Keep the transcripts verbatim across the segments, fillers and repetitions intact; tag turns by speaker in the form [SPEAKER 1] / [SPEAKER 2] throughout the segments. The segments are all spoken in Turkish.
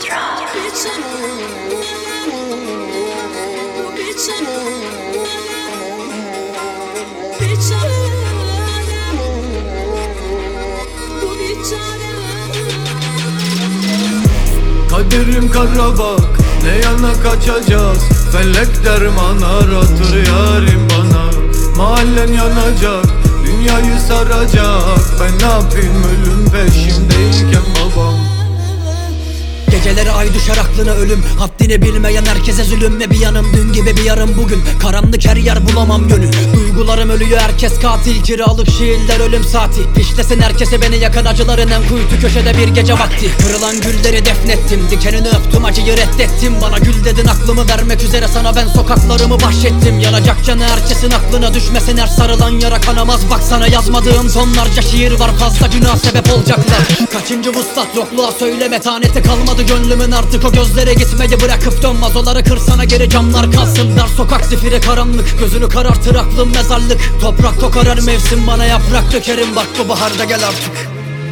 [SPEAKER 1] Kaderim kara bak, ne yana kaçacağız? Felek derman aratır yarim bana. Mahallen yanacak, dünyayı saracak. Ben ne yapayım ölüm peşimdeyken babam.
[SPEAKER 2] Geceleri ay düşer aklına ölüm, haddini bilmeyen herkese zulüm. Ve bir yanım dün gibi bir yarım bugün, karanlık her yer bulamam gönül. Duygularım ölüyor, herkes katil, kiralık şiirler ölüm saati. Fişlesin herkese beni yakan acıların en kuytu köşede bir gece vakti. Kırılan gülleri defnettim, dikenini öptüm, acıyı reddettim. Bana gül dedin, aklımı vermek üzere sana ben sokaklarımı bahşettim. Yanacak canı herkesin aklına düşmesin, her sarılan yara kanamaz. Baksana yazmadığım tonlarca şiir var, fazla günah sebep olacaklar. Kaçıncı vuslat, yokluğa söyle metaneti kalmadı gönlümün artık. O gözlere gitmeyi bırakıp dön, vazoları kırsana geri camlar kalsın. Dar sokak zifiri karanlık, gözünü karartır aklım mezarlık. Toprak kokarar mevsim, bana yaprak dökerim, bak bu baharda gel artık.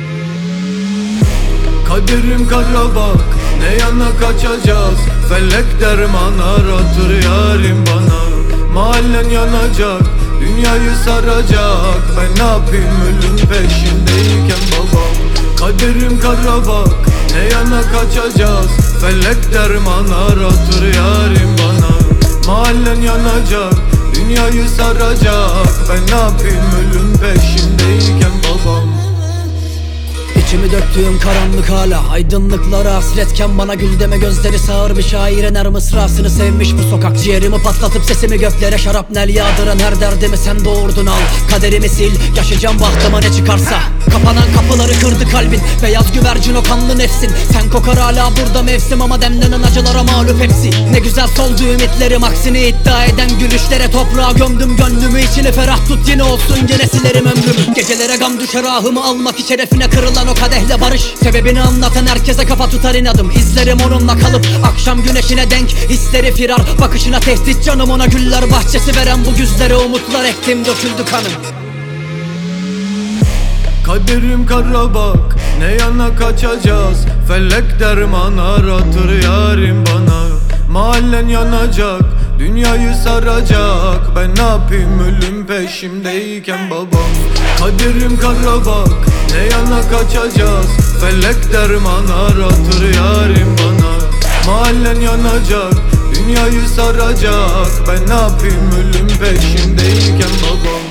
[SPEAKER 1] Kaderim kara bak, ne yana kaçacağız? Felek derman aratır yarim bana. Mahallen yanacak, dünyayı saracak. Ben ne yapayım ölüm peşindeyken babam. Kaderim kara bak, ne yana kaçacağız? Felek derman aratır yarim bana. Mahallen yanacak, dünyayı saracak. Ben ne yapayım ölüm peşindeyken babam.
[SPEAKER 2] İçimi döktüğüm karanlık hala, aydınlıklara hasretken bana gül deme. Gözleri sağır bir şairin her mısrasını sevmiş bu sokak. Ciğerimi patlatıp sesimi göklere şarapnel yağdıran her derdimi sen doğurdun al. Kaderimi sil, yaşayacağım bahtıma ne çıkarsa. Kapanan kapıları kırdı kalbin, beyaz güvercin o kanlı nefsin. Sen kokar hala burada mevsim ama demlenen acılara mağlup hepsi. Ne güzel soldu ümitlerim, aksini iddia eden gülüşlere. Toprağa gömdüm gönlümü, içini ferah tut yine olsun gene silerim ömrümü. Gecelere gam düşer ahımı almak, şerefine kırılan o kadehle barış. Sebebini anlatan herkese kafa tutar inadım, İzlerim onunla kalıp akşam güneşine denk. Hisleri firar, bakışına tehdit, canım ona güller bahçesi veren. Bu güzlere umutlar ektim, döküldü kanım.
[SPEAKER 1] Kaderim kara bak, ne yana kaçacağız? Felek derman aratır yarim bana. Mahallen yanacak, dünyayı saracak. Ben ne yapayım ölüm peşimdeyken babam. Kaderim kara bak, ne yana kaçacağız? Felek derman aratır yarim bana. Mahallen yanacak, dünyayı saracak. Ben ne yapayım ölüm peşimdeyken babam.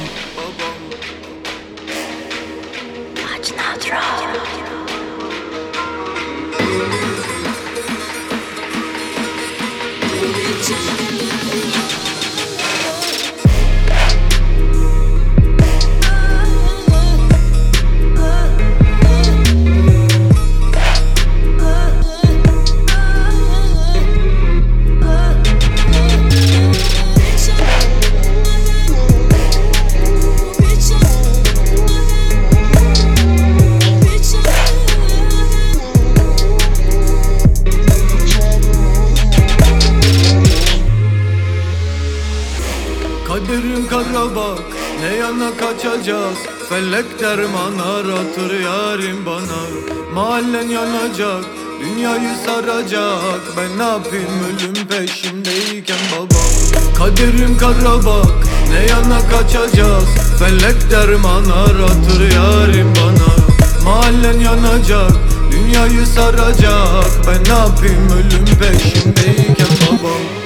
[SPEAKER 1] Kaderim kara bak, ne yana kaçacağız? Felek derman aratır yarim bana. Mahallen yanacak, dünyayı saracak. Ben ne yapayım ölüm peşimdeyken babam. Kaderim kara bak, ne yana kaçacağız? Felek derman aratır yarim bana. Mahallen yanacak, dünyayı saracak. Ben ne yapayım ölüm peşimdeyken babam.